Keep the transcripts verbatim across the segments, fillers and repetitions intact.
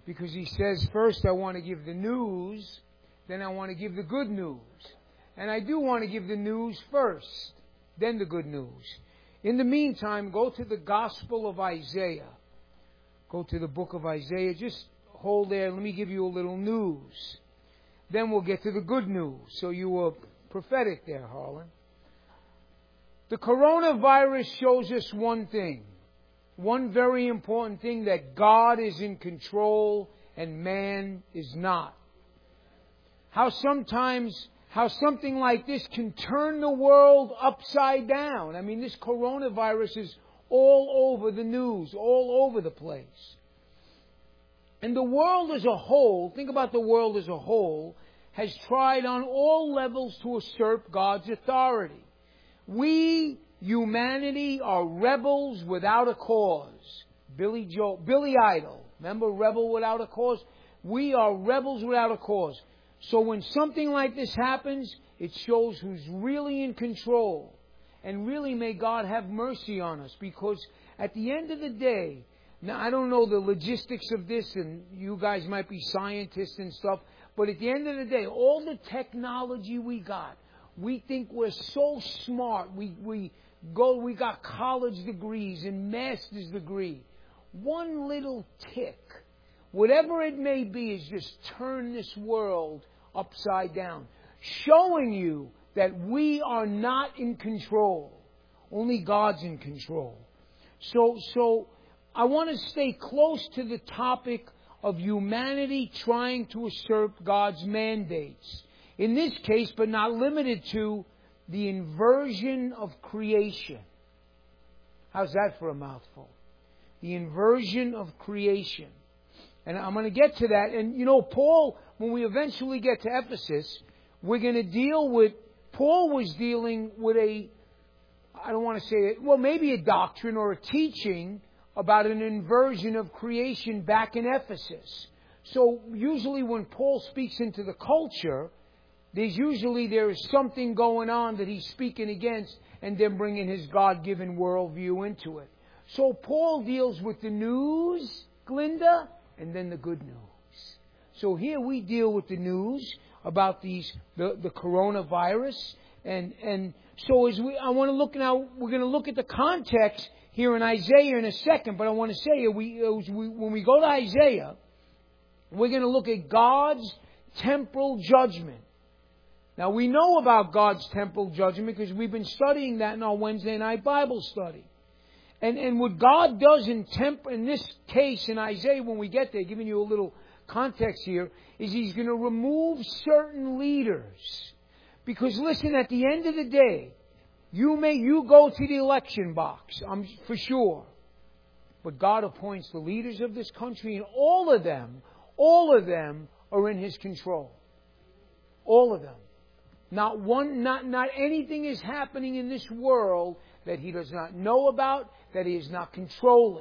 Because he says, first I want to give the news, then I want to give the good news. And I do want to give the news first, then the good news. In the meantime, go to the Gospel of Isaiah. Go to the book of Isaiah. Just hold there. Let me give you a little news. Then we'll get to the good news. So you were prophetic there, Harlan. The coronavirus shows us one thing. One very important thing, that God is in control and man is not. How sometimes, how something like this can turn the world upside down. I mean, this coronavirus is all over the news, all over the place. And the world as a whole, think about the world as a whole, has tried on all levels to usurp God's authority. We, humanity, are rebels without a cause. Billy Joel, Billy Idol, remember Rebel Without a Cause? We are rebels without a cause. So when something like this happens, it shows who's really in control. And really may God have mercy on us, because at the end of the day, now I don't know the logistics of this, and you guys might be scientists and stuff, but at the end of the day, all the technology we got, we think we're so smart. We we go. We got college degrees and master's degree. One little tick, whatever it may be, is just turn this world upside down, showing you that we are not in control. Only God's in control. So so I want to stay close to the topic of humanity trying to usurp God's mandates. In this case, but not limited to, the inversion of creation. How's that for a mouthful? The inversion of creation. And I'm going to get to that. And you know, Paul, when we eventually get to Ephesus, we're going to deal with, Paul was dealing with a, I don't want to say it, well, maybe a doctrine or a teaching about an inversion of creation back in Ephesus. So usually when Paul speaks into the culture, there's usually there is something going on that he's speaking against, and then bringing his God-given worldview into it. So Paul deals with the news, Glinda, and then the good news. So here we deal with the news about these the, the coronavirus, and and so as we I want to look now, we're going to look at the context here in Isaiah in a second, but I want to say we, as we when we go to Isaiah, we're going to look at God's temporal judgment. Now, we know about God's temporal judgment because we've been studying that in our Wednesday night Bible study. And and what God does in temp in this case in Isaiah, when we get there, giving you a little context here, is He's going to remove certain leaders. Because listen, at the end of the day, you may you go to the election box, I'm for sure. But God appoints the leaders of this country, and all of them, all of them are in His control. All of them. Not one, not, not anything is happening in this world that He does not know about, that He is not controlling.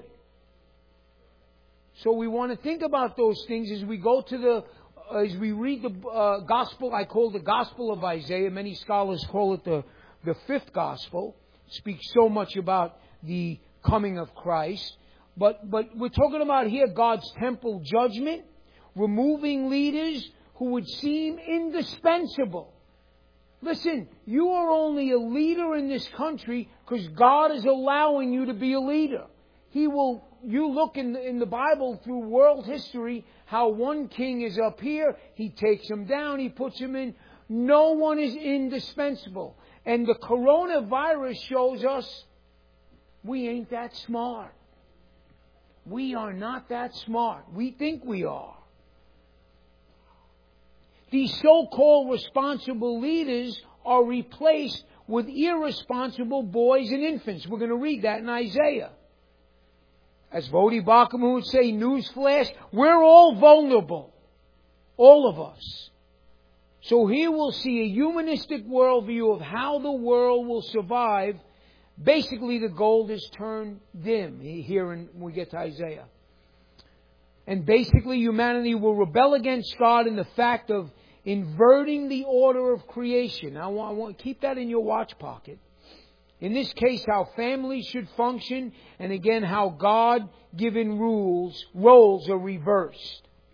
So we want to think about those things as we go to the, uh, as we read the uh, Gospel. I call it the Gospel of Isaiah. Many scholars call it the, the fifth Gospel. It speaks so much about the coming of Christ. But, but we're talking about here God's temporal judgment, removing leaders who would seem indispensable. Listen, you are only a leader in this country because God is allowing you to be a leader. He will, you look in the, in the Bible through world history, how one king is up here, he takes him down, he puts him in. No one is indispensable. And the coronavirus shows us we ain't that smart. We are not that smart. We think we are. These so-called responsible leaders are replaced with irresponsible boys and infants. We're going to read that in Isaiah. As Vodi Bakum would say, newsflash, we're all vulnerable. All of us. So here we'll see a humanistic worldview of how the world will survive. Basically, the gold is turned dim here when we get to Isaiah. And basically, humanity will rebel against God in the fact of inverting the order of creation. Now, I want, I want to keep that in your watch pocket. In this case, how families should function, and again, how God-given rules, roles are reversed.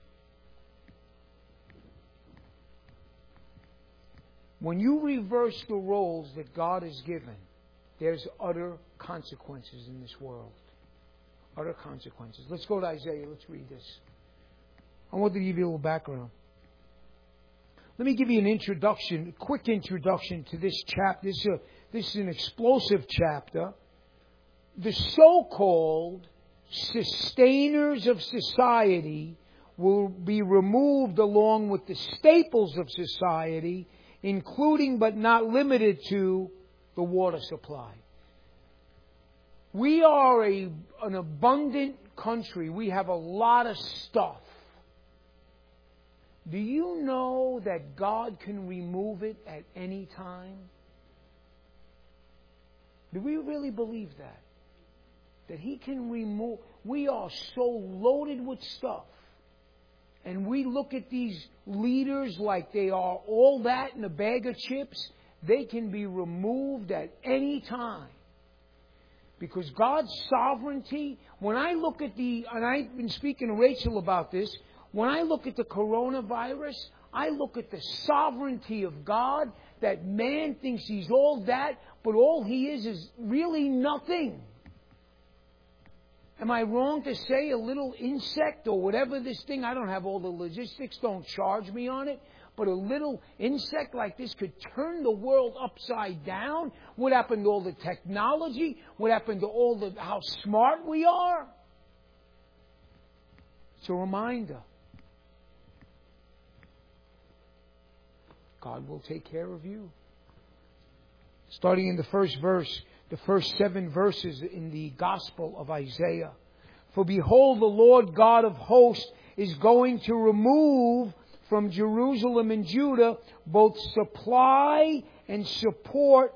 When you reverse the roles that God has given, there's utter consequences in this world. Utter consequences. Let's go to Isaiah. Let's read this. I want to give you a little background. Let me give you an introduction, a quick introduction to this chapter. This is, a, this is an explosive chapter. The so-called sustainers of society will be removed along with the staples of society, including but not limited to the water supply. We are a, an abundant country. We have a lot of stuff. Do you know that God can remove it at any time? Do we really believe that? That He can remove... We are so loaded with stuff. And we look at these leaders like they are all that in a bag of chips. They can be removed at any time. Because God's sovereignty, when I look at the, and I've been speaking to Rachel about this, when I look at the coronavirus, I look at the sovereignty of God, that man thinks he's all that, but all he is is really nothing. Am I wrong to say a little insect or whatever this thing, I don't have all the logistics, don't charge me on it, but a little insect like this could turn the world upside down? What happened to all the technology? What happened to all the, how smart we are? It's a reminder. God will take care of you. Starting in the first verse, the first seven verses in the Gospel of Isaiah. For behold, the Lord God of hosts is going to remove from Jerusalem and Judah both supply and support,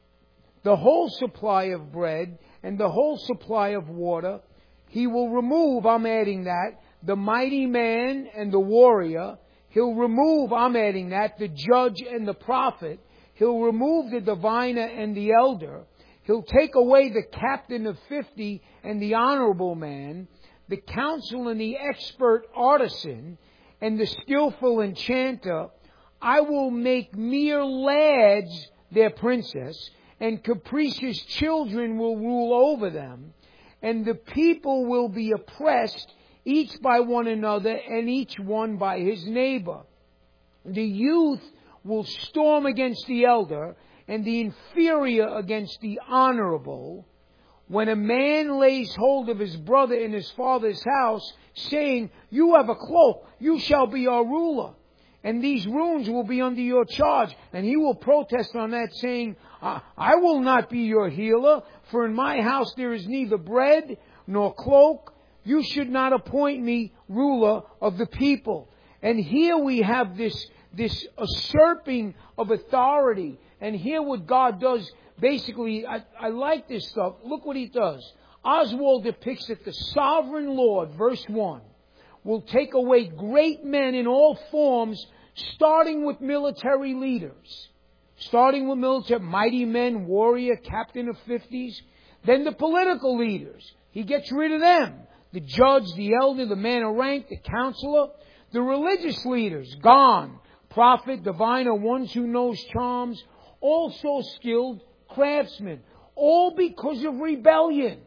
the whole supply of bread and the whole supply of water. He will remove, I'm adding that, the mighty man and the warrior. He'll remove, I'm adding that, the judge and the prophet. He'll remove the diviner and the elder. He'll take away the captain of fifty and the honorable man, the counsel and the expert artisan, and the skillful enchanter. I will make mere lads their princess, and capricious children will rule over them. And the people will be oppressed, each by one another, and each one by his neighbor. The youth will storm against the elder, and the inferior against the honorable. When a man lays hold of his brother in his father's house, saying, you have a cloak, you shall be our ruler, and these wounds will be under your charge. And he will protest on that, saying, I will not be your healer, for in my house there is neither bread nor cloak. You should not appoint me ruler of the people. And here we have this, this usurping of authority. And here what God does, basically, I, I like this stuff. Look what He does. Oswald depicts that the sovereign Lord, verse one, will take away great men in all forms, starting with military leaders. Starting with military, mighty men, warrior, captain of fifties. Then the political leaders. He gets rid of them. The judge, the elder, the man of rank, the counselor. The religious leaders, gone. Prophet, diviner, ones who knows charms. Also skilled craftsmen. All because of rebellion.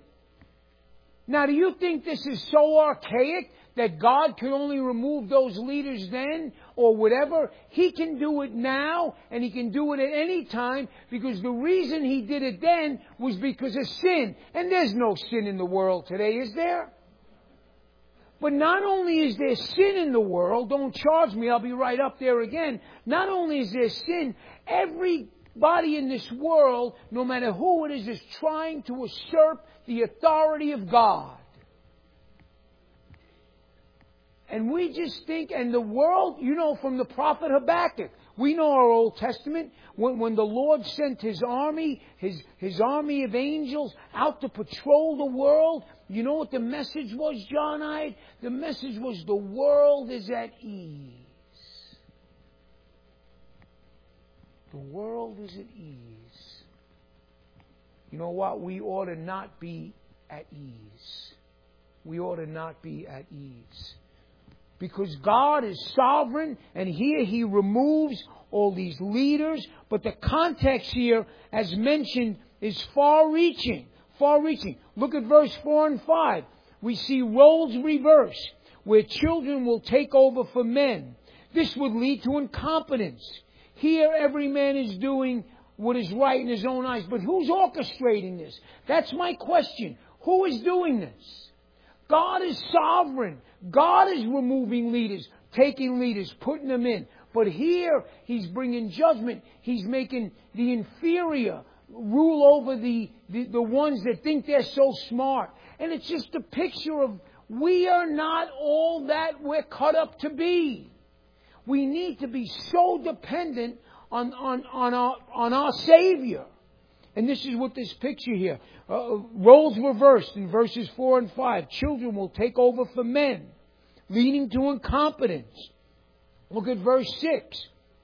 Now, do you think this is so archaic that God could only remove those leaders then or whatever? He can do it now, and He can do it at any time, because the reason He did it then was because of sin. And there's no sin in the world today, is there? But not only is there sin in the world, don't charge me, I'll be right up there again. Not only is there sin, everybody in this world, no matter who it is, is trying to usurp the authority of God. And we just think, and the world, you know, from the prophet Habakkuk, we know our Old Testament, when, when the Lord sent His army, His, His army of angels out to patrol the world, you know what the message was, John Hyde? The message was, the world is at ease. The world is at ease. You know what? We ought to not be at ease. We ought to not be at ease. because God is sovereign, and here He removes all these leaders. But the context here, as mentioned, is far-reaching. Far-reaching. Look at verse four and five. We see roles reversed, where children will take over for men. This would lead to incompetence. Here, every man is doing what is right in his own eyes. But who's orchestrating this? That's my question. Who is doing this? God is sovereign. God is removing leaders, taking leaders, putting them in. But here, He's bringing judgment. He's making the inferior rule over the, the, the ones that think they're so smart. And it's just a picture of we are not all that we're cut up to be. We need to be so dependent on, on, on, our, on our Savior. And this is what this picture here. Uh, roles reversed in verses four and five. Children will take over for men, leading to incompetence. Look at verse six.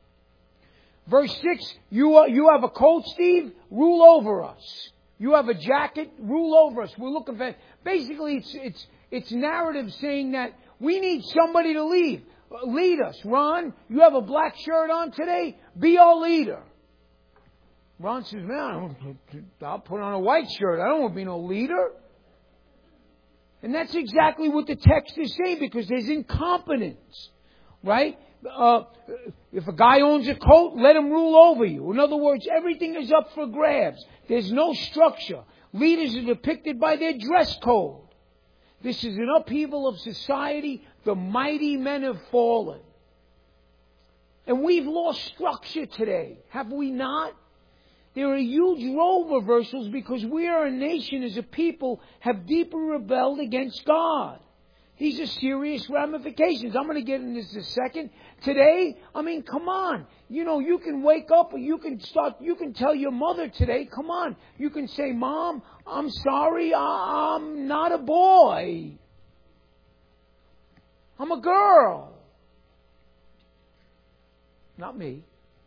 Verse six, you, are, you have a coat, Steve? Rule over us. You have a jacket? Rule over us. We're looking for... Basically, it's, it's, it's narrative saying that we need somebody to lead. Lead us. Ron, you have a black shirt on today? Be our leader. Ron says, man, I'll put on a white shirt. I don't want to be no leader. And that's exactly what the text is saying, because there's incompetence. Right? Uh, if a guy owns a coat, let him rule over you. In other words, everything is up for grabs. There's no structure. Leaders are depicted by their dress code. This is an upheaval of society. The mighty men have fallen. And we've lost structure today. Have we not? There are huge role reversals because we are a nation, as a people, have deeply rebelled against God. These are serious ramifications. I'm going to get into this in a second. Today, I mean, come on. You know, you can wake up or you can start, you can tell your mother today, come on. You can say, Mom, I'm sorry, I'm not a boy. I'm a girl. Not me.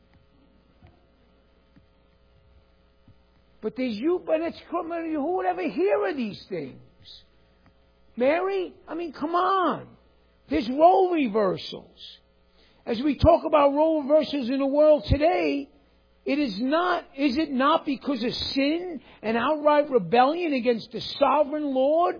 But there's you, but it's, who would ever hear of these things? Mary? I mean, come on. There's role reversals. As we talk about role reversals in the world today, it is not, is it not because of sin and outright rebellion against the sovereign Lord?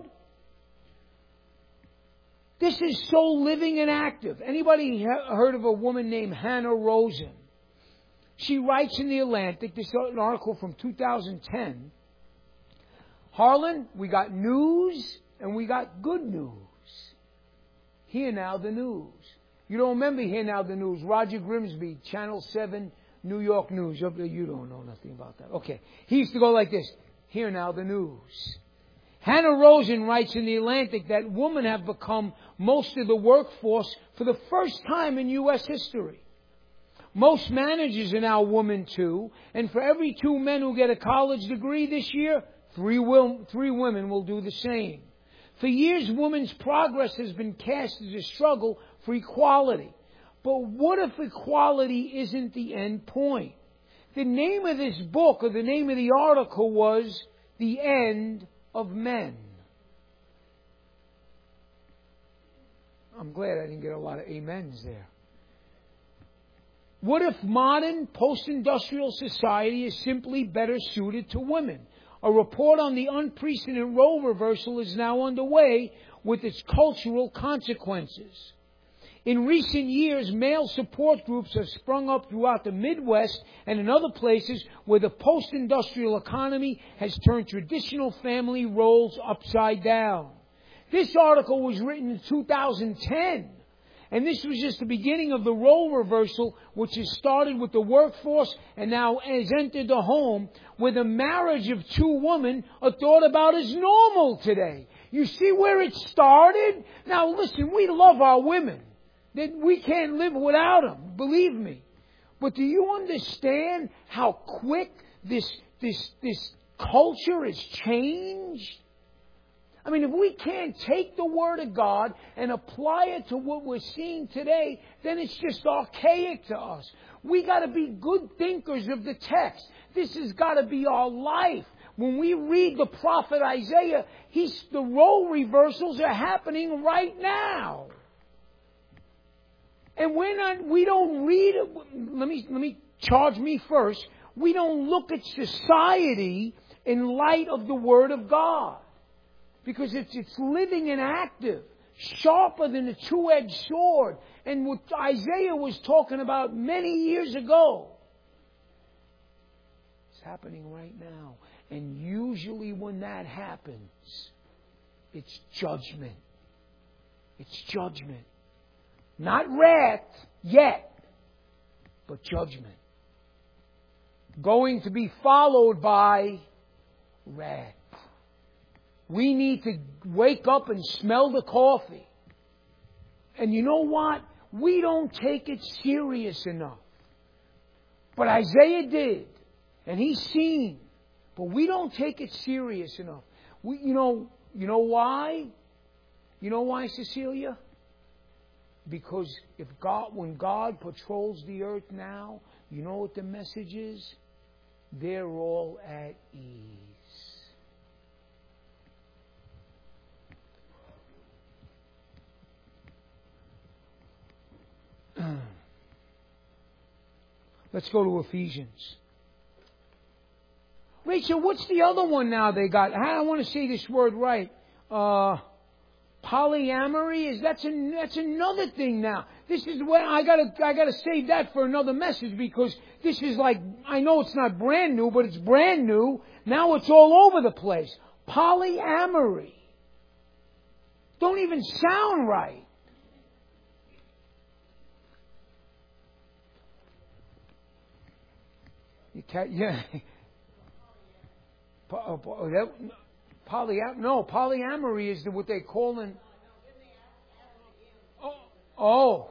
This is so living and active. Anybody heard of a woman named Hannah Rosen? She writes in The Atlantic, this is an article from two thousand ten. Harlan, we got news and we got good news. Hear now the news. You don't remember Hear Now the News. Roger Grimsby, Channel seven, New York News. You don't know nothing about that. Okay. He used to go like this. Hear now the news. Hannah Rosen writes in The Atlantic that women have become most of the workforce for the first time in U S history. Most managers are now women too, and for every two men who get a college degree this year, three, will, three women will do the same. For years, women's progress has been cast as a struggle for equality. But what if equality isn't the end point? The name of this book, or the name of the article, was The End of Men. I'm glad I didn't get a lot of amens there. What if modern post-industrial society is simply better suited to women? A report on the unprecedented role reversal is now underway with its cultural consequences. In recent years, male support groups have sprung up throughout the Midwest and in other places where the post-industrial economy has turned traditional family roles upside down. This article was written in two thousand ten. And this was just the beginning of the role reversal, which has started with the workforce and now has entered the home, where the marriage of two women are thought about as normal today. You see where it started? Now listen, we love our women. We can't live without them, believe me. But do you understand how quick this, this, this culture has changed? I mean, if we can't take the Word of God and apply it to what we're seeing today, then it's just archaic to us. We got to be good thinkers of the text. This has got to be our life. When we read the prophet Isaiah, he's, the role reversals are happening right now. And we're not, we don't read, let me, let me charge me first. We don't look at society in light of the Word of God. Because it's, it's living and active, sharper than a two-edged sword. And what Isaiah was talking about many years ago, it's happening right now. And usually when that happens, it's judgment. It's judgment. Not wrath yet, but judgment. Going to be followed by wrath. We need to wake up and smell the coffee. And you know what? We don't take it serious enough. But Isaiah did. And he's seen. But we don't take it serious enough. We, you know, you know why? You know why, Cecilia? Because if God, when God patrols the earth now, you know what the message is? They're all at ease. Let's go to Ephesians. Rachel, what's the other one now they got? I want to say this word right. Uh, polyamory is that's an, that's another thing now. This is where I gotta I gotta save that for another message because this is like I know it's not brand new, but it's brand new. Now it's all over the place. Polyamory. Don't even sound right. You can't, yeah. Poly, no, polyamory is what they call in. Oh, oh,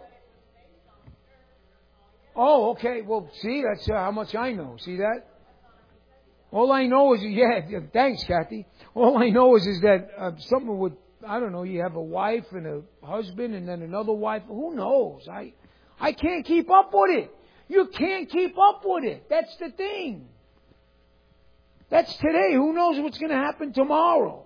oh, okay. Well, see, that's uh, how much I know. See that? All I know is, yeah. Thanks, Kathy. All I know is, is that uh, something with I don't know. You have a wife and a husband, and then another wife. Who knows? I, I can't keep up with it. You can't keep up with it. That's the thing. That's today. Who knows what's going to happen tomorrow?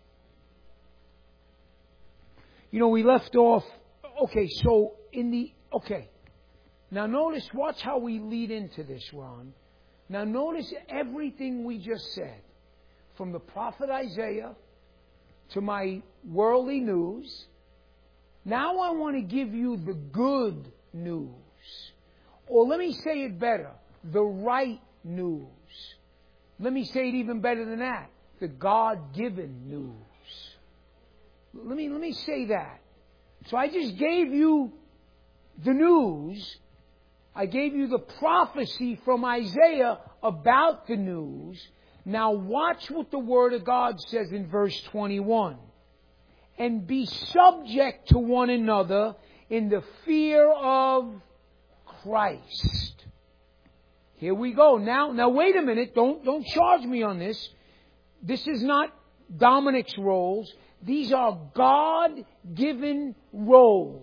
You know, we left off. Okay, so in the okay. Now notice, watch how we lead into this, Ron. Now notice everything we just said, from the prophet Isaiah to my worldly news. Now I want to give you the good news. Or let me say it better, the right news. Let me say it even better than that, the God-given news. Let me, let me say that. So I just gave you the news. I gave you the prophecy from Isaiah about the news. Now watch what the Word of God says in verse twenty-one. And be subject to one another in the fear of Christ. Here we go. Now, now wait a minute. Don't, don't charge me on this. This is not Dominic's roles. These are God-given roles.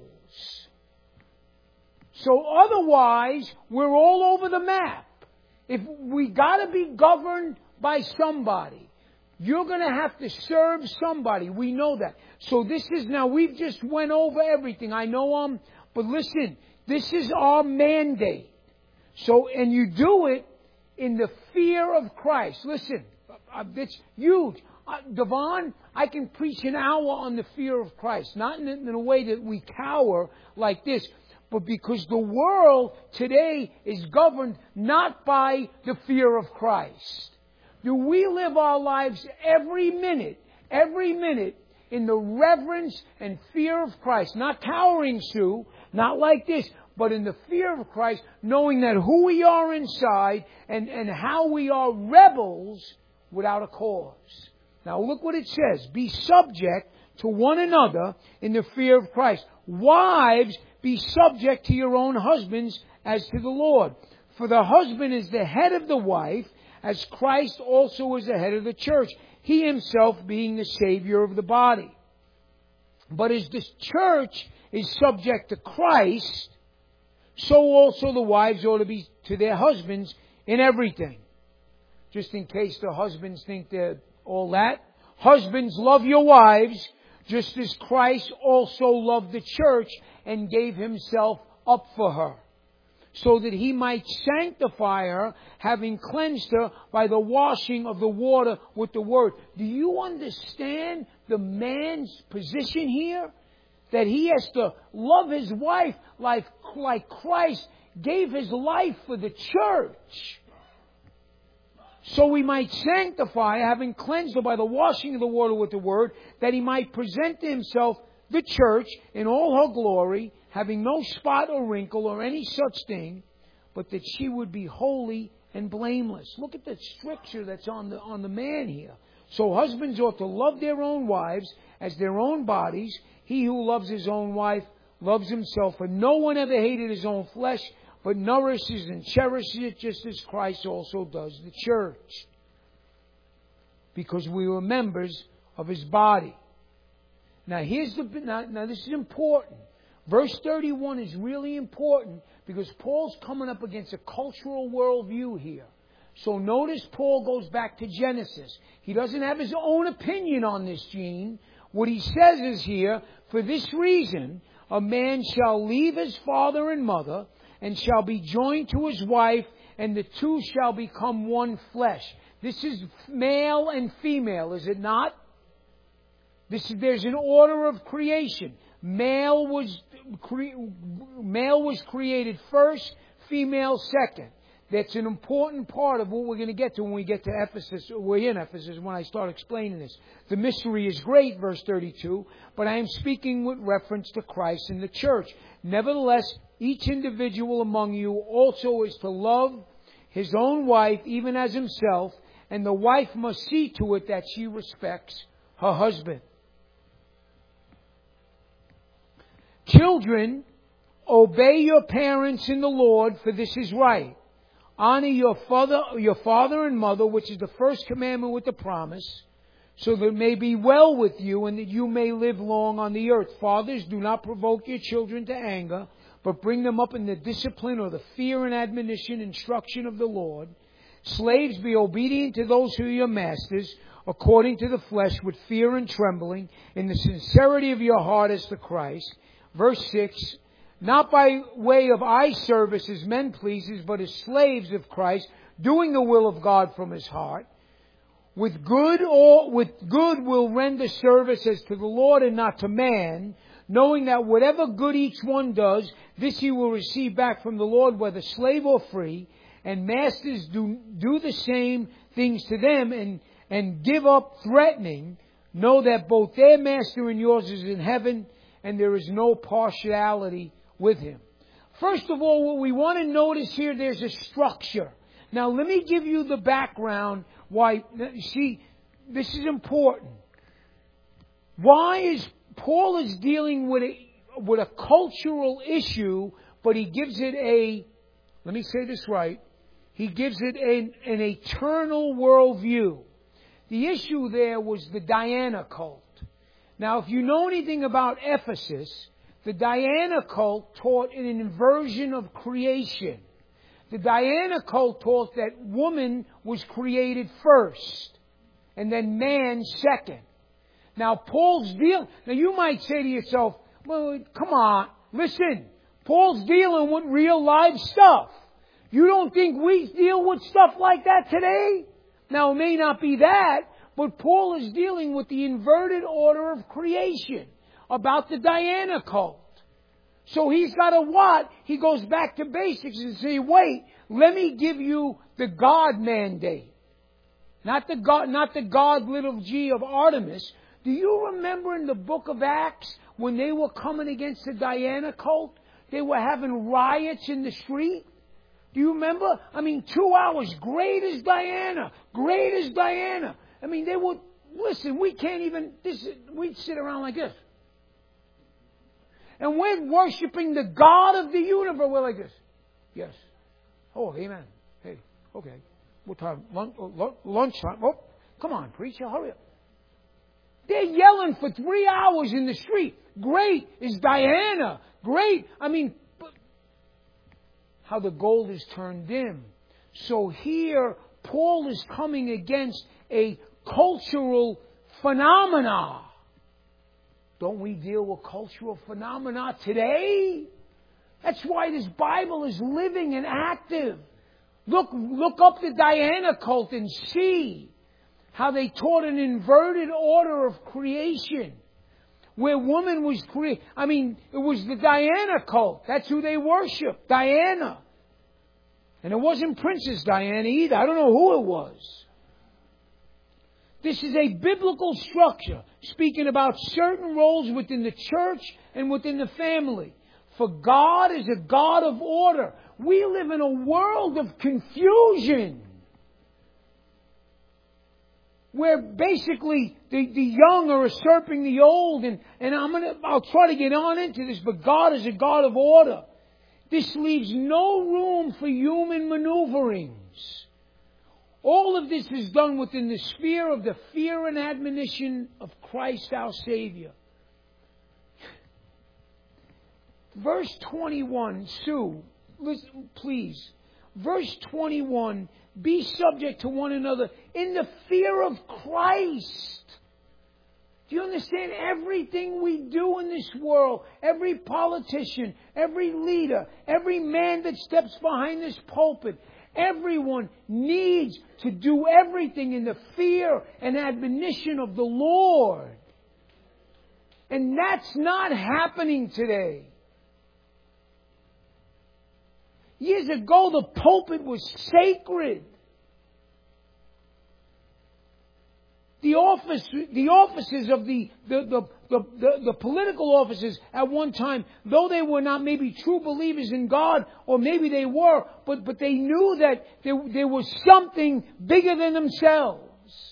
So otherwise, we're all over the map. If we got to be governed by somebody, you're going to have to serve somebody. We know that. So this is now, we've just went over everything. I know I'm, but listen, this is our mandate. So, and you do it in the fear of Christ. Listen, it's huge. Uh, Devon, I can preach an hour on the fear of Christ. Not in, in a way that we cower like this, but because the world today is governed not by the fear of Christ. Do we live our lives every minute, every minute in the reverence and fear of Christ? Not cowering, Sue, not like this, but in the fear of Christ, knowing that who we are inside and, and how we are rebels without a cause. Now look what it says. Be subject to one another in the fear of Christ. Wives, be subject to your own husbands as to the Lord. For the husband is the head of the wife, as Christ also is the head of the church, he himself being the Savior of the body. But as the church is subject to Christ, so also the wives ought to be to their husbands in everything. Just in case the husbands think they're all that. Husbands, love your wives, just as Christ also loved the church and gave himself up for her, so that he might sanctify her, having cleansed her by the washing of the water with the word. Do you understand the man's position here? That he has to love his wife like, like Christ gave his life for the church. So we might sanctify, having cleansed her by the washing of the water with the word, that he might present to himself the church in all her glory, having no spot or wrinkle or any such thing, but that she would be holy and blameless. Look at the stricture that's on the, on the man here. So husbands ought to love their own wives as their own bodies. He who loves his own wife loves himself. For no one ever hated his own flesh, but nourishes and cherishes it, just as Christ also does the church, because we were members of his body. Now, here's the now, now this is important. Verse thirty-one is really important because Paul's coming up against a cultural worldview here. So notice Paul goes back to Genesis. He doesn't have his own opinion on this, Gene. What he says is here, for this reason, a man shall leave his father and mother and shall be joined to his wife, and the two shall become one flesh. This is male and female, is it not? This is, there's an order of creation. Male was cre- male was created first, female second. That's an important part of what we're going to get to when we get to Ephesus. We're in Ephesus when I start explaining this. The mystery is great, verse thirty-two, but I am speaking with reference to Christ and the church. Nevertheless, each individual among you also is to love his own wife even as himself, and the wife must see to it that she respects her husband. Children, obey your parents in the Lord, for this is right. Honor your father, your father and mother, which is the first commandment with the promise, so that it may be well with you and that you may live long on the earth. Fathers, do not provoke your children to anger, but bring them up in the discipline or the fear and admonition, instruction of the Lord. Slaves, be obedient to those who are your masters, according to the flesh, with fear and trembling, in the sincerity of your heart as to Christ. Verse six, not by way of eye service as men pleasers, but as slaves of Christ, doing the will of God from his heart. With good or with good will render service as to the Lord and not to man, knowing that whatever good each one does, this he will receive back from the Lord, whether slave or free. And masters do do the same things to them, and, and give up threatening. Know that both their master and yours is in heaven, and there is no partiality with him. First of all, what we want to notice here, there's a structure. Now, let me give you the background why. See, this is important. Why is Paul is dealing with a with a cultural issue, but he gives it a, let me say this right, he gives it an, an eternal worldview. The issue there was the Diana cult. Now, if you know anything about Ephesus, the Diana cult taught an inversion of creation. The Diana cult taught that woman was created first, and then man second. Now, Paul's deal. Now, you might say to yourself, well, come on, listen. Paul's dealing with real live stuff. You don't think we deal with stuff like that today? Now, it may not be that, but Paul is dealing with the inverted order of creation, about the Diana cult. So he's got a what? He goes back to basics and say, wait, let me give you the God mandate. Not the God, not the God little g of Artemis. Do you remember in the book of Acts when they were coming against the Diana cult? They were having riots in the street. Do you remember? I mean, two hours. Great as Diana. Great as Diana. I mean, they would, listen, we can't even, this, we'd sit around like this. And we're worshiping the God of the universe. We're like this. Yes. Oh, amen. Hey, okay. What time? Lunch, lunchtime. Oh, come on, preacher, hurry up. They're yelling for three hours in the street. Great is Diana. Great. I mean, how the gold is turned dim. So here, Paul is coming against a cultural phenomena. Don't we deal with cultural phenomena today? That's why this Bible is living and active. Look, look up the Diana cult and see how they taught an inverted order of creation. Where woman was created. I mean, it was the Diana cult. That's who they worshiped. Diana. And it wasn't Princess Diana either. I don't know who it was. This is a biblical structure speaking about certain roles within the church and within the family. For God is a God of order. We live in a world of confusion. Where basically the, the young are usurping the old, and, and I'm gonna I'll try to get on into this, but God is a God of order. This leaves no room for human maneuverings. All of this is done within the sphere of the fear and admonition of Christ our Savior. Verse twenty-one, Sue, listen, please. Verse twenty-one, be subject to one another in the fear of Christ. Do you understand? Everything we do in this world, every politician, every leader, every man that steps behind this pulpit, everyone needs to do everything in the fear and admonition of the Lord. And that's not happening today. Years ago, the pulpit was sacred. The office, the offices of the the, the, the, the the political offices at one time, though they were not maybe true believers in God, or maybe they were, but, but they knew that there, there was something bigger than themselves.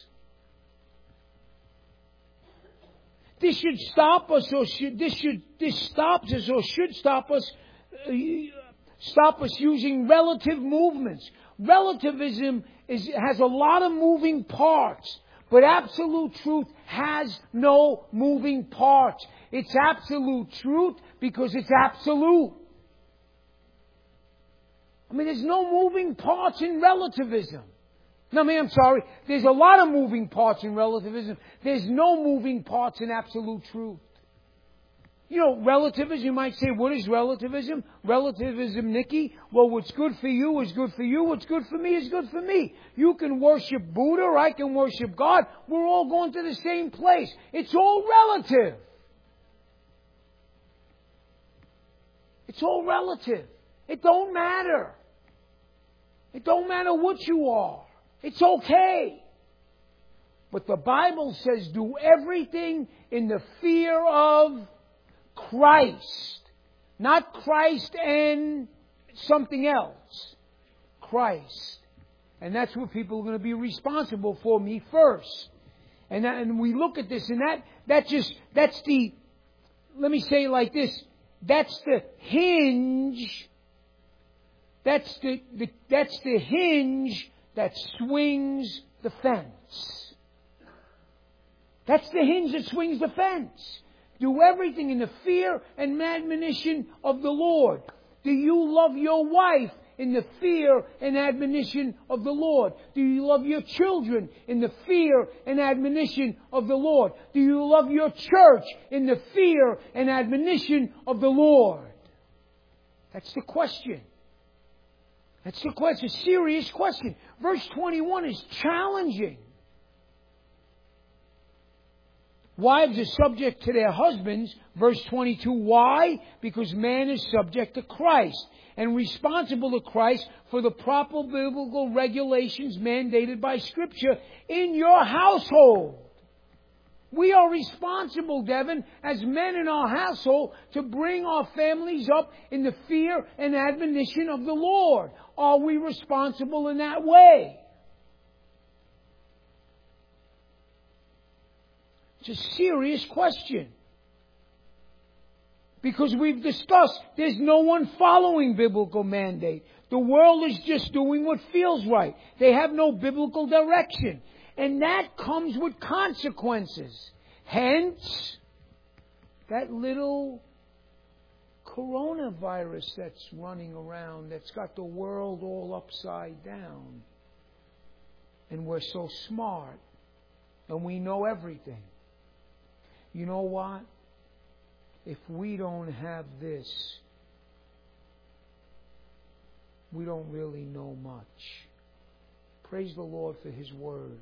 This should stop us, or should, this should this stops us, or should stop us. Uh, Stop us using relative movements. Relativism is, has a lot of moving parts, but absolute truth has no moving parts. It's absolute truth because it's absolute. I mean, there's no moving parts in relativism. No, I mean, I'm sorry. There's a lot of moving parts in relativism. There's no moving parts in absolute truth. You know, relativism, you might say, what is relativism? Relativism, Nikki? Well, what's good for you is good for you. What's good for me is good for me. You can worship Buddha, or I can worship God. We're all going to the same place. It's all relative. It's all relative. It don't matter. It don't matter what you are. It's okay. But the Bible says do everything in the fear of Christ. Not Christ and something else. Christ. And that's what people are going to be responsible for, me first. And, that, and we look at this, and that, that just, that's the, let me say it like this, that's the hinge, that's the, the that's the hinge that swings the fence. That's the hinge that swings the fence. Do everything in the fear and admonition of the Lord. Do you love your wife in the fear and admonition of the Lord? Do you love your children in the fear and admonition of the Lord? Do you love your church in the fear and admonition of the Lord? That's the question. That's the question. It's a serious question. Verse twenty-one is challenging. Wives are subject to their husbands. Verse twenty-two, why? Because man is subject to Christ and responsible to Christ for the proper biblical regulations mandated by Scripture in your household. We are responsible, Devin, as men in our household, to bring our families up in the fear and admonition of the Lord. Are we responsible in that way? It's a serious question. Because we've discussed there's no one following biblical mandate. The world is just doing what feels right. They have no biblical direction. And that comes with consequences. Hence, that little coronavirus that's running around, that's got the world all upside down. And we're so smart. And we know everything. You know what? If we don't have this, we don't really know much. Praise the Lord for His Word.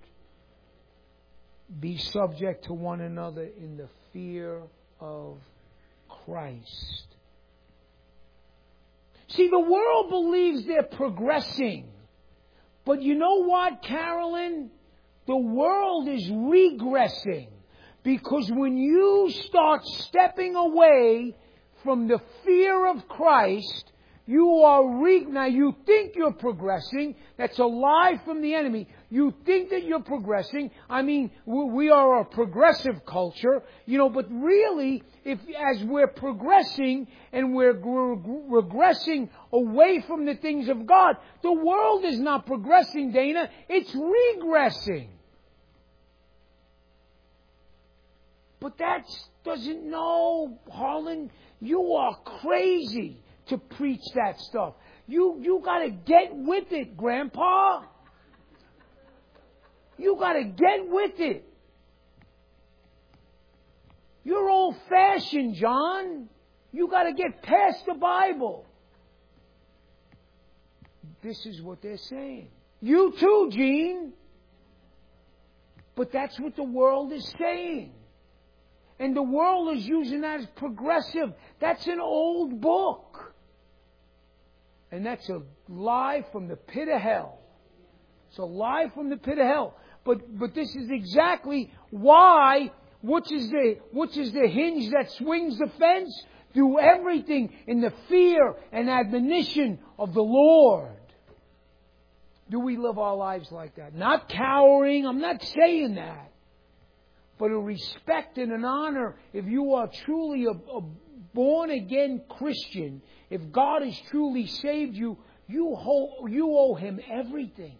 Be subject to one another in the fear of Christ. See, the world believes they're progressing. But you know what, Carolyn? The world is regressing. Because when you start stepping away from the fear of Christ, you are re- now you think you're progressing. That's a lie from the enemy. You think that you're progressing. I mean, we are a progressive culture, you know, but really, if as we're progressing and we're gr- regressing away from the things of God, the world is not progressing, Dana. It's regressing. But that doesn't know, Harlan, you are crazy to preach that stuff. You you got to get with it, Grandpa. You got to get with it. You're old-fashioned, John. You got to get past the Bible. This is what they're saying. You too, Gene. But that's what the world is saying. And the world is using that as progressive. That's an old book. And that's a lie from the pit of hell. It's a lie from the pit of hell. But but this is exactly why, which is the which is the hinge that swings the fence? Do everything in the fear and admonition of the Lord. Do we live our lives like that? Not cowering. I'm not saying that. But a respect and an honor if you are truly a, a born-again Christian. If God has truly saved you, you owe, you owe Him everything.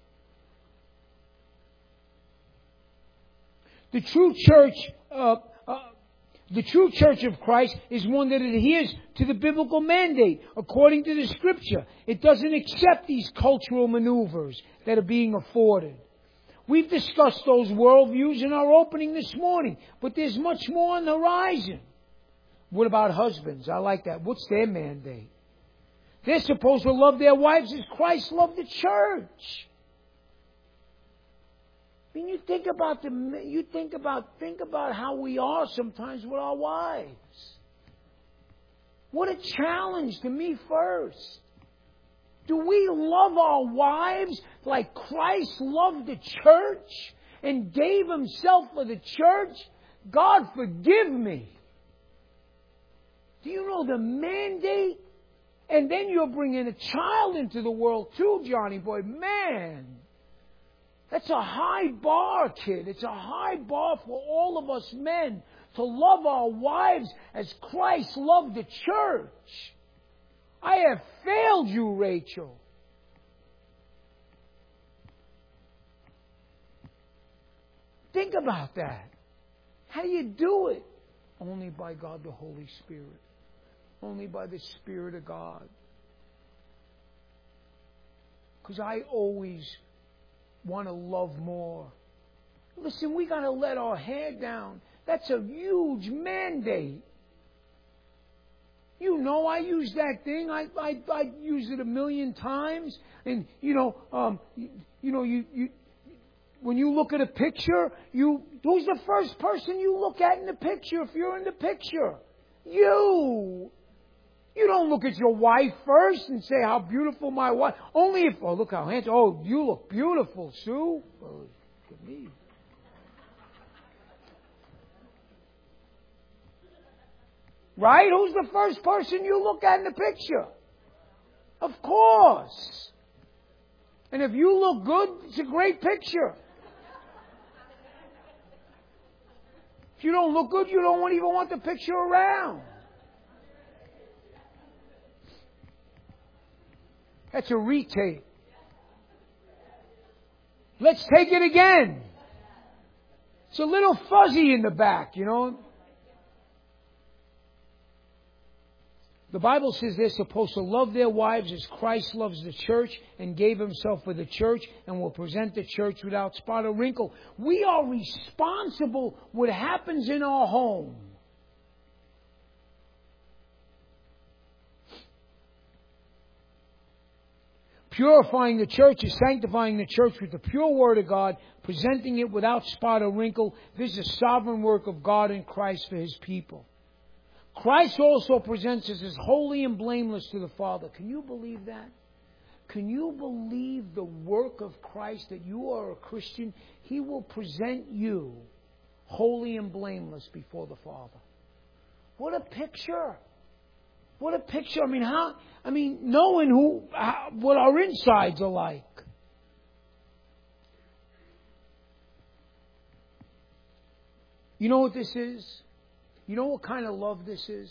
The true church, uh, uh, the true church of Christ is one that adheres to the biblical mandate according to the Scripture. It doesn't accept these cultural maneuvers that are being afforded. We've discussed those worldviews in our opening this morning, but there's much more on the horizon. What about husbands? I like that. What's their mandate? They're supposed to love their wives as Christ loved the church. I mean, you think about the you think about think about how we are sometimes with our wives. What a challenge to me first. Do we love our wives like Christ loved the church and gave Himself for the church? God forgive me. Do you know the mandate? And then you're bringing a child into the world too, Johnny boy. Man, that's a high bar, kid. It's a high bar for all of us men to love our wives as Christ loved the church. I have failed you, Rachel. Think about that. How do you do it? Only by God the Holy Spirit. Only by the Spirit of God. Because I always want to love more. Listen, we got to let our hair down. That's a huge mandate. You know, I use that thing. I I I use it a million times. And you know, um, you, you know, you you when you look at a picture, you who's the first person you look at in the picture? If you're in the picture, you. You don't look at your wife first and say, "How beautiful my wife." Only if, oh, look how handsome. Oh, you look beautiful, Sue. Well, look at me. Right? Who's the first person you look at in the picture? Of course. And if you look good, it's a great picture. If you don't look good, you don't even want the picture around. That's a retake. Let's take it again. It's a little fuzzy in the back, you know. The Bible says they're supposed to love their wives as Christ loves the church and gave Himself for the church and will present the church without spot or wrinkle. We are responsible for what happens in our home. purifying the church is sanctifying the church with the pure Word of God, presenting it without spot or wrinkle. This is a sovereign work of God in Christ for His people. Christ also presents us as holy and blameless to the Father. Can you believe that? Can you believe the work of Christ, that you are a Christian? He will present you holy and blameless before the Father. What a picture! What a picture! I mean, how? I mean, knowing who, how, what our insides are like. You know what this is? You know what kind of love this is?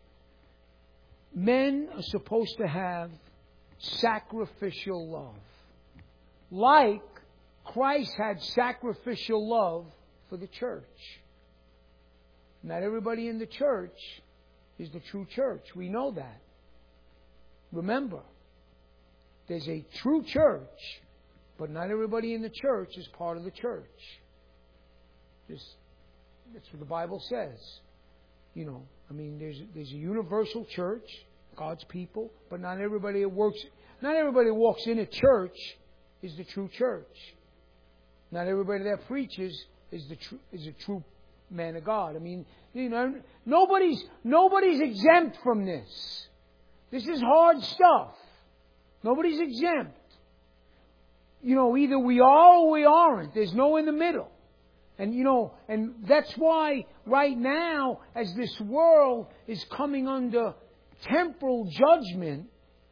Men are supposed to have sacrificial love. Like Christ had sacrificial love for the church. Not everybody in the church is the true church. We know that. Remember, there's a true church, but not everybody in the church is part of the church. Just, that's what the Bible says. You know, I mean, there's there's a universal church, God's people, but not everybody that works, not everybody that walks in a church is the true church. Not everybody that preaches is the true is a true man of God. I mean, you know, nobody's nobody's exempt from this. This is hard stuff. Nobody's exempt. You know, either we are or we aren't. There's no in the middle. And, you know, and that's why right now, as this world is coming under temporal judgment,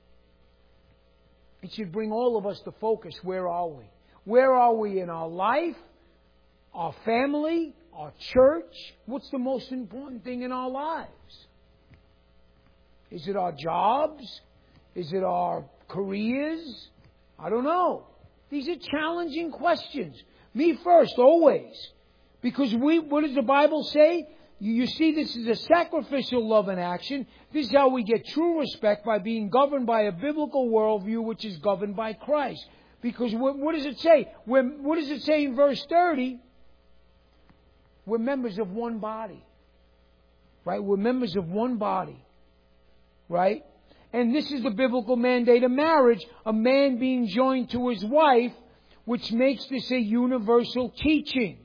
it should bring all of us to focus. Where are we? Where are we in our life, our family, our church? What's the most important thing in our lives? Is it our jobs? Is it our careers? I don't know. These are challenging questions. Me first, always. Because we, what does the Bible say? You, you see, this is a sacrificial love in action. This is how we get true respect, by being governed by a biblical worldview which is governed by Christ. Because what, what does it say? We're, what does it say in verse thirty? We're members of one body. Right? We're members of one body. Right? And this is the biblical mandate of marriage, a man being joined to his wife, which makes this a universal teaching.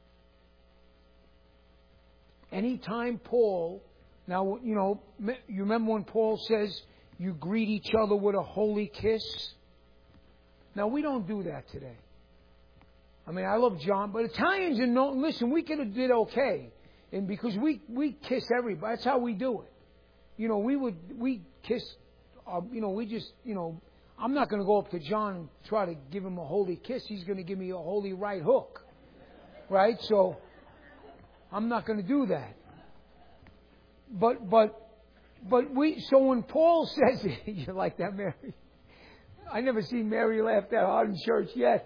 Anytime Paul, now, you know, you remember when Paul says you greet each other with a holy kiss? Now, we don't do that today. I mean, I love John, but Italians, and no, listen, we could have did okay. And because we, we kiss everybody. That's how we do it. You know, we would, we kiss, uh, you know, we just, you know, I'm not going to go up to John and try to give him a holy kiss. He's going to give me a holy right hook. Right? So, I'm not going to do that. But, but, but we, so when Paul says, you like that, Mary? I never seen Mary laugh that hard in church yet.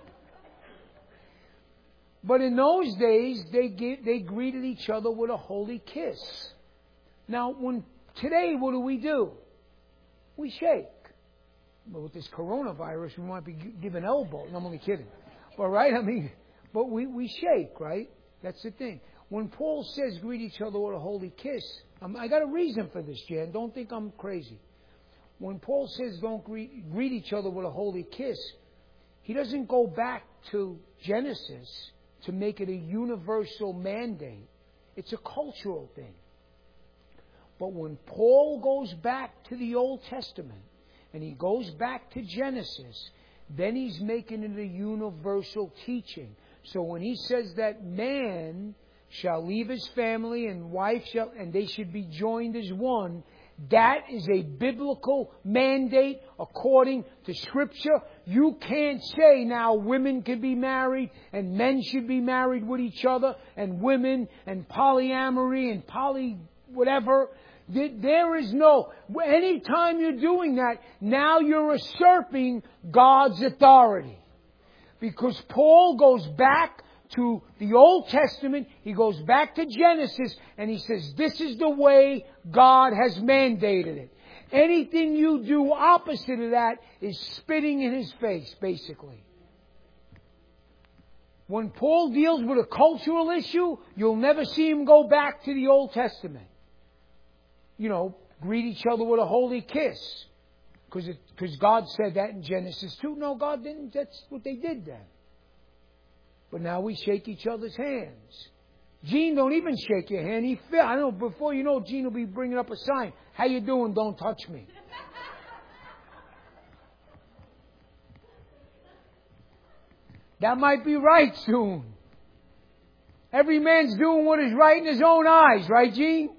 But in those days, they gave, they greeted each other with a holy kiss. Now, when today, what do we do? We shake. But with this coronavirus, we might be giving elbow. No, I'm only kidding. But right, I mean, but we, we shake, right? That's the thing. When Paul says greet each other with a holy kiss, um, I got a reason for this, Jan. Don't think I'm crazy. When Paul says don't greet, greet each other with a holy kiss, he doesn't go back to Genesis to make it a universal mandate. It's a cultural thing. But when Paul goes back to the Old Testament and he goes back to Genesis, then he's making it a universal teaching. So when he says that man shall leave his family and wife shall, and they should be joined as one, that is a biblical mandate according to Scripture. You can't say now women can be married and men should be married with each other, and women and polyamory and poly whatever. There is no, anytime you're doing that, now you're usurping God's authority. Because Paul goes back to the Old Testament, he goes back to Genesis, and he says, this is the way God has mandated it. Anything you do opposite of that is spitting in his face, basically. When Paul deals with a cultural issue, you'll never see him go back to the Old Testament. You know, greet each other with a holy kiss. Because because God said that in Genesis two. No, God didn't. That's what they did then. But now we shake each other's hands. Gene don't even shake your hand. He feel, I know before you know, Gene will be bringing up a sign. How you doing? Don't touch me. That might be right soon. Every man's doing what is right in his own eyes. Right, Gene?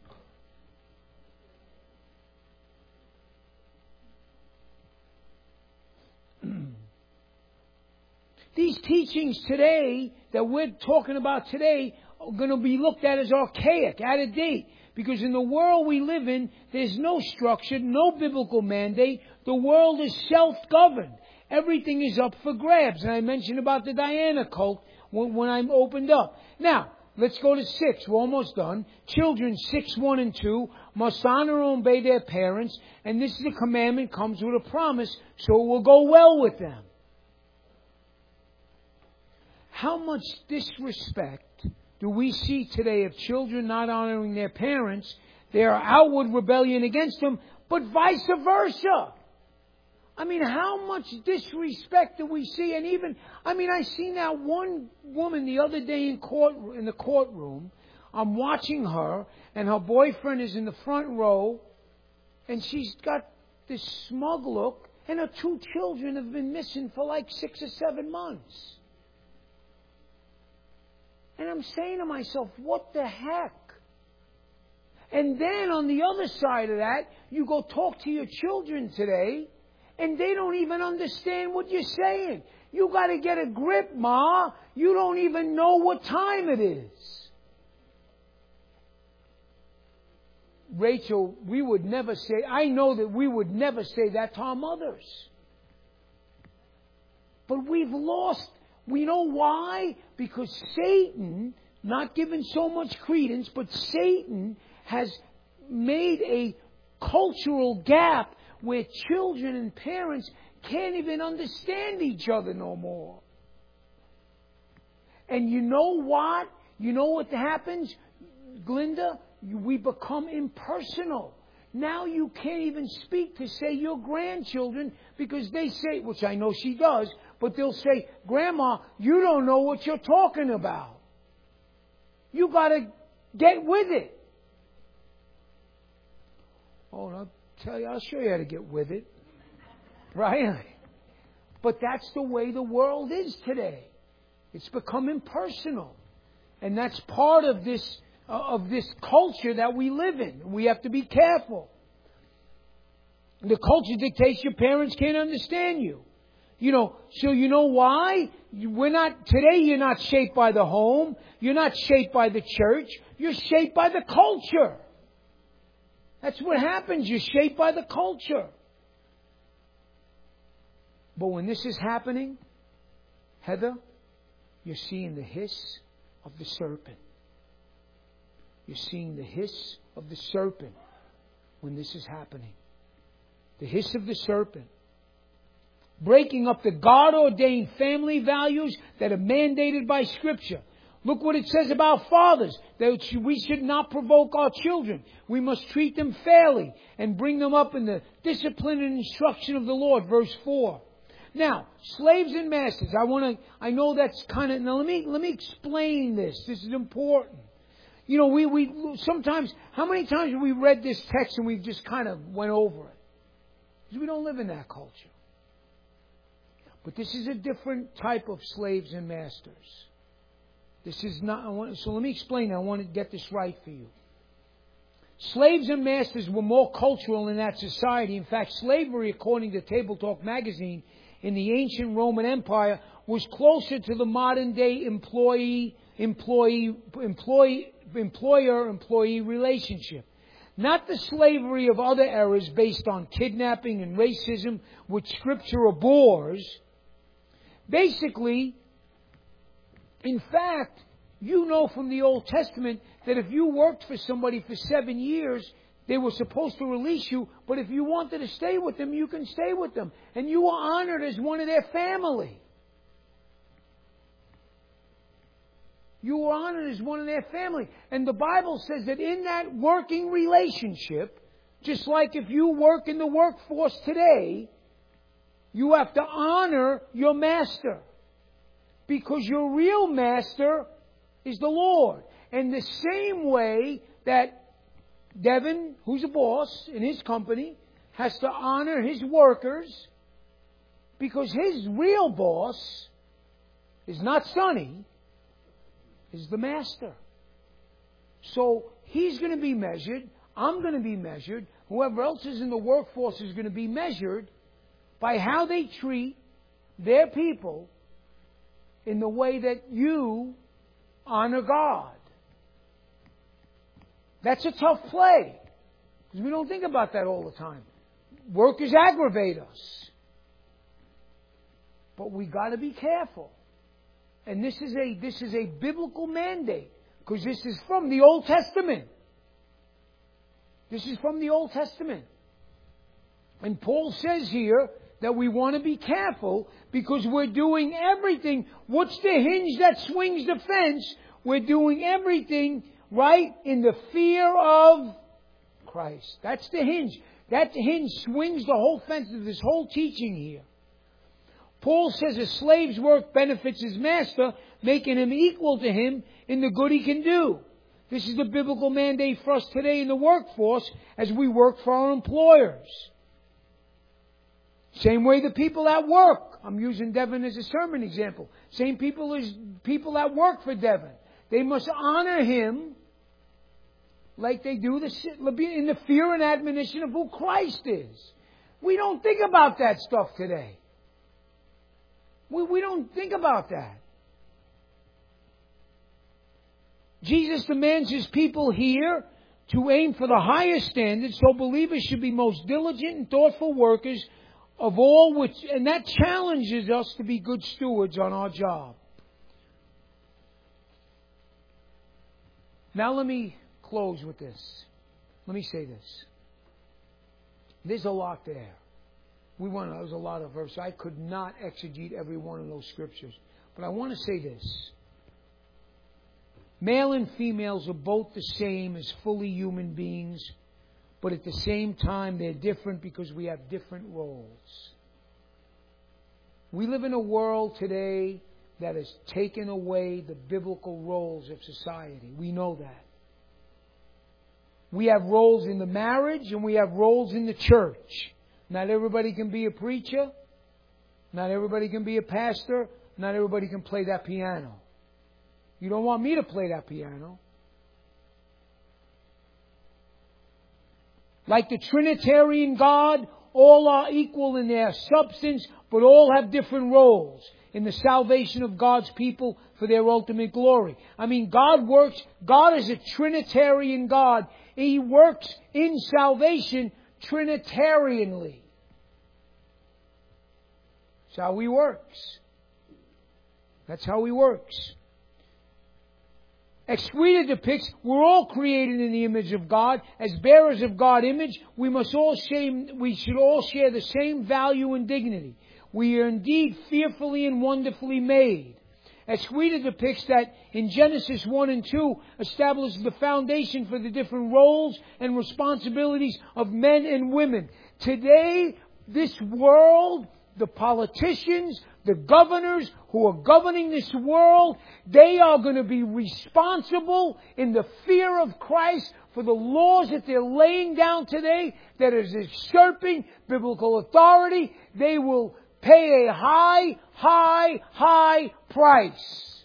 These teachings today that we're talking about today are going to be looked at as archaic, out of date. Because in the world we live in, there's no structure, no biblical mandate. The world is self-governed. Everything is up for grabs. And I mentioned about the Diana cult when, when I opened up. Now, let's go to six. We're almost done. Children, six, one, and two, must honor and obey their parents. And this is a commandment, comes with a promise, so it will go well with them. How much disrespect do we see today of children not honoring their parents, their outward rebellion against them, but vice versa? I mean, how much disrespect do we see? And even, I mean, I seen that one woman the other day in court, in the courtroom. I'm watching her, and her boyfriend is in the front row, and she's got this smug look, and her two children have been missing for like six or seven months. And I'm saying to myself, what the heck? And then on the other side of that, you go talk to your children today, and they don't even understand what you're saying. You got to get a grip, Ma. You don't even know what time it is. Rachel, we would never say, I know that we would never say that to our mothers. But we've lost. We know why? Because Satan, not given so much credence, but Satan has made a cultural gap where children and parents can't even understand each other no more. And you know what? You know what happens, Glinda? We become impersonal. Now you can't even speak to, say, your grandchildren because they say, which I know she does, but they'll say, Grandma, you don't know what you're talking about. You got to get with it. Oh, I'll tell you, I'll show you how to get with it. Right? But that's the way the world is today. It's become impersonal. And that's part of this uh, of this culture that we live in. We have to be careful. The culture dictates your parents can't understand you. You know, so you know why? We're not, today you're not shaped by the home. You're not shaped by the church. You're shaped by the culture. That's what happens. You're shaped by the culture. But when this is happening, Heather, you're seeing the hiss of the serpent. You're seeing the hiss of the serpent when this is happening. The hiss of the serpent. Breaking up the God-ordained family values that are mandated by Scripture. Look what it says about fathers. That we should not provoke our children. We must treat them fairly and bring them up in the discipline and instruction of the Lord. Verse four. Now, slaves and masters. I want to. I know that's kind of. Now let me let me explain this. This is important. You know, we we sometimes. How many times have we read this text and we just kind of went over it? Because we don't live in that culture. But this is a different type of slaves and masters. This is not. I want, so let me explain. I want to get this right for you. Slaves and masters were more cultural in that society. In fact, slavery, according to Table Talk magazine, in the ancient Roman Empire, was closer to the modern day employee, employee, employee, employer-employee relationship. Not the slavery of other eras based on kidnapping and racism, which Scripture abhors. Basically, in fact, you know from the Old Testament that if you worked for somebody for seven years, they were supposed to release you, but if you wanted to stay with them, you can stay with them. And you were honored as one of their family. You were honored as one of their family. And the Bible says that in that working relationship, Just like if you work in the workforce today, you have to honor your master. Because your real master is the Lord. And the same way that Devin, who's a boss in his company, has to honor his workers, because his real boss is not Sonny, is the master. So he's going to be measured, I'm going to be measured, whoever else is in the workforce is going to be measured by how they treat their people in the way that you honor God. That's a tough play, because we don't think about that all the time. Workers aggravate us. But we got to be careful. And this is a this is a biblical mandate, because this is from the Old Testament. This is from the Old Testament. And Paul says here that we want to be careful because we're doing everything. What's the hinge that swings the fence? We're doing everything right in the fear of Christ. That's the hinge. That hinge swings the whole fence of this whole teaching here. Paul says a slave's work benefits his master, making him equal to him in the good he can do. This is the biblical mandate for us today in the workforce as we work for our employers. Same way the people at work. I'm using Devin as a sermon example. Same people as people that work for Devin. They must honor him like they do the, in the fear and admonition of who Christ is. We don't think about that stuff today. We, we don't think about that. Jesus demands His people here to aim for the highest standards, so believers should be most diligent and thoughtful workers of all which, and that challenges us to be good stewards on our job. Now let me close with this. Let me say this. There's a lot there. We want there's a lot of verses. I could not exegete every one of those scriptures. But I want to say this. Male and females are both the same as fully human beings, but at the same time they're different because we have different roles. We live in a world today that has taken away the biblical roles of society. We know that. We have roles in the marriage and we have roles in the church. Not everybody can be a preacher. Not everybody can be a pastor. Not everybody can play that piano. You don't want me to play that piano. Like the Trinitarian God, all are equal in their substance, but all have different roles in the salvation of God's people for their ultimate glory. I mean, God works, God is a Trinitarian God. He works in salvation Trinitarianly. That's how He works. That's how He works. Exquita depicts we're all created in the image of God. As bearers of God's image, we must all share, we should all share the same value and dignity. We are indeed fearfully and wonderfully made. Exquita depicts that in Genesis one and two establishes the foundation for the different roles and responsibilities of men and women. Today, this world, the politicians, the governors who are governing this world, they are going to be responsible in the fear of Christ for the laws that they're laying down today that is usurping biblical authority. They will pay a high, high, high price.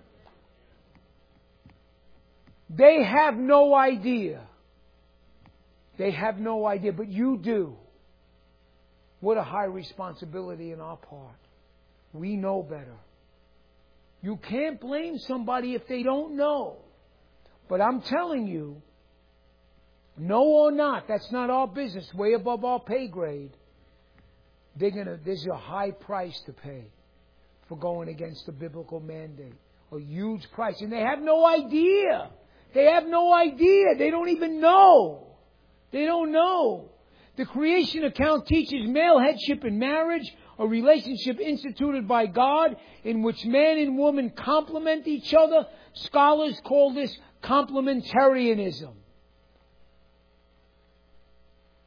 They have no idea. They have no idea, but you do. What a high responsibility in our part. We know better. You can't blame somebody if they don't know. But I'm telling you, know or not, that's not our business, way above our pay grade. They're gonna, there's a high price to pay for going against the biblical mandate. A huge price. And they have no idea. They have no idea. They don't even know. They don't know. The creation account teaches male headship in marriage, a relationship instituted by God in which man and woman complement each other. Scholars call this complementarianism.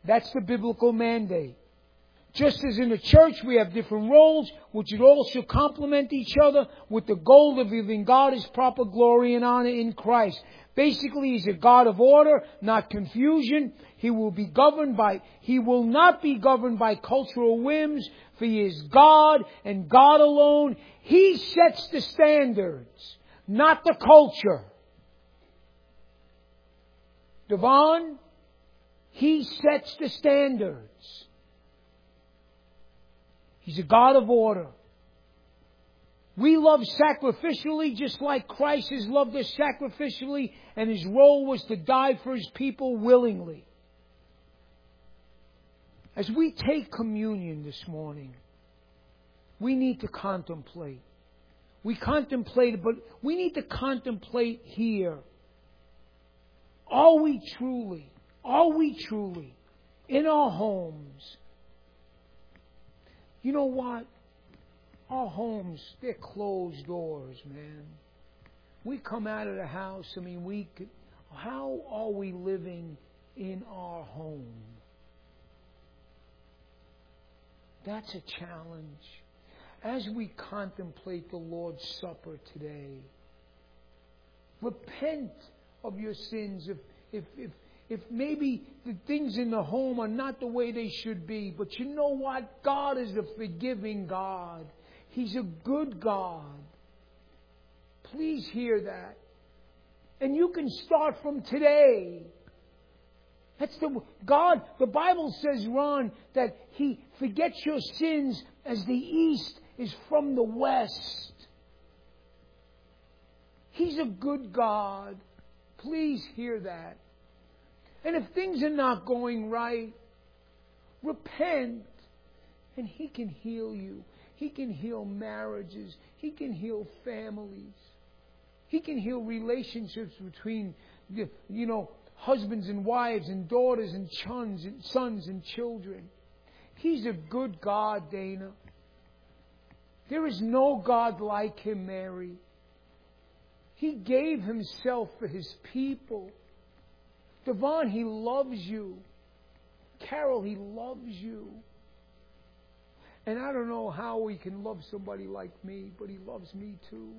That's the biblical mandate. Just as in the church we have different roles, which should all should complement each other with the goal of giving God His proper glory and honor in Christ. Basically, He's a God of order, not confusion. He will be governed by, He will not be governed by cultural whims, for He is God and God alone. He sets the standards, not the culture. Devon, He sets the standards. He's a God of order. We love sacrificially just like Christ has loved us sacrificially, and His role was to die for His people willingly. As we take communion this morning, we need to contemplate. We contemplate, but we need to contemplate here. Are we truly, are we truly in our homes? You know what? Our homes, they're closed doors, man. We come out of the house, I mean, we could, how are we living in our home? That's a challenge. As we contemplate the Lord's Supper today, repent of your sins. If, if, if, if maybe the things in the home are not the way they should be, but you know what? God is a forgiving God. He's a good God. Please hear that. And you can start from today. That's the God. The Bible says, Ron, that He forgets your sins as the east is from the west. He's a good God. Please hear that. And if things are not going right, repent, and He can heal you. He can heal marriages. He can heal families. He can heal relationships between, you know, husbands and wives and daughters and sons and sons and children. He's a good God, Dana. There is no God like Him, Mary. He gave Himself for His people. Devon, He loves you. Carol, He loves you. And I don't know how we can love somebody like me, but He loves me too.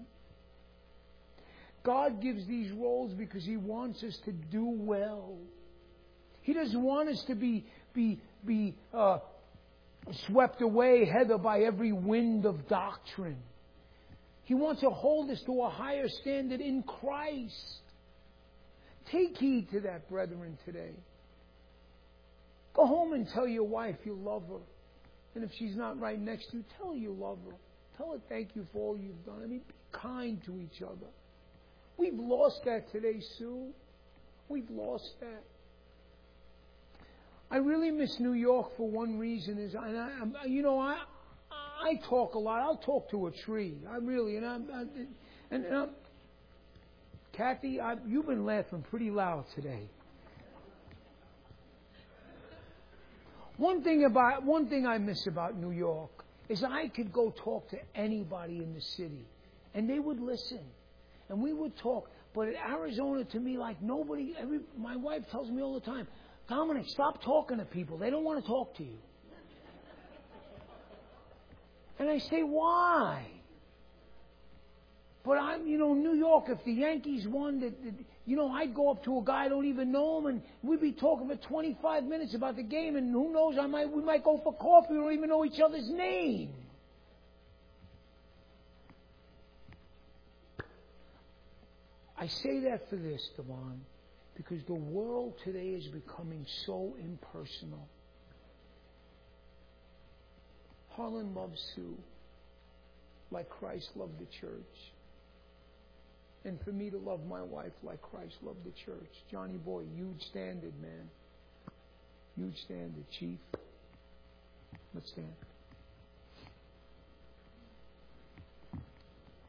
God gives these roles because He wants us to do well. He doesn't want us to be be be uh, swept away, hither by every wind of doctrine. He wants to hold us to a higher standard in Christ. Take heed to that, brethren, today. Go home and tell your wife you love her. And if she's not right next to you, tell her you love her. Tell her thank you for all you've done. I mean, be kind to each other. We've lost that today, Sue. We've lost that. I really miss New York for one reason. Is and I, you know, I I talk a lot. I'll talk to a tree. I really and I'm I, and, and I'm, Kathy, I, you've been laughing pretty loud today. One thing about one thing I miss about New York is I could go talk to anybody in the city, and they would listen, and we would talk. But in Arizona, to me, like nobody. Every, my wife tells me all the time, Dominic, stop talking to people. They don't want to talk to you. And I say, why? But I'm, you know, New York, if the Yankees won, that, you know, I'd go up to a guy I don't even know him, and we'd be talking for twenty-five minutes about the game, and who knows, I might, we might go for coffee. We don't even know each other's name. I say that for this, Devon, because the world today is becoming so impersonal. Harlan loves Sue like Christ loved the church. And for me to love my wife like Christ loved the church. Johnny boy, huge standard, man. Huge standard, Chief. Let's stand.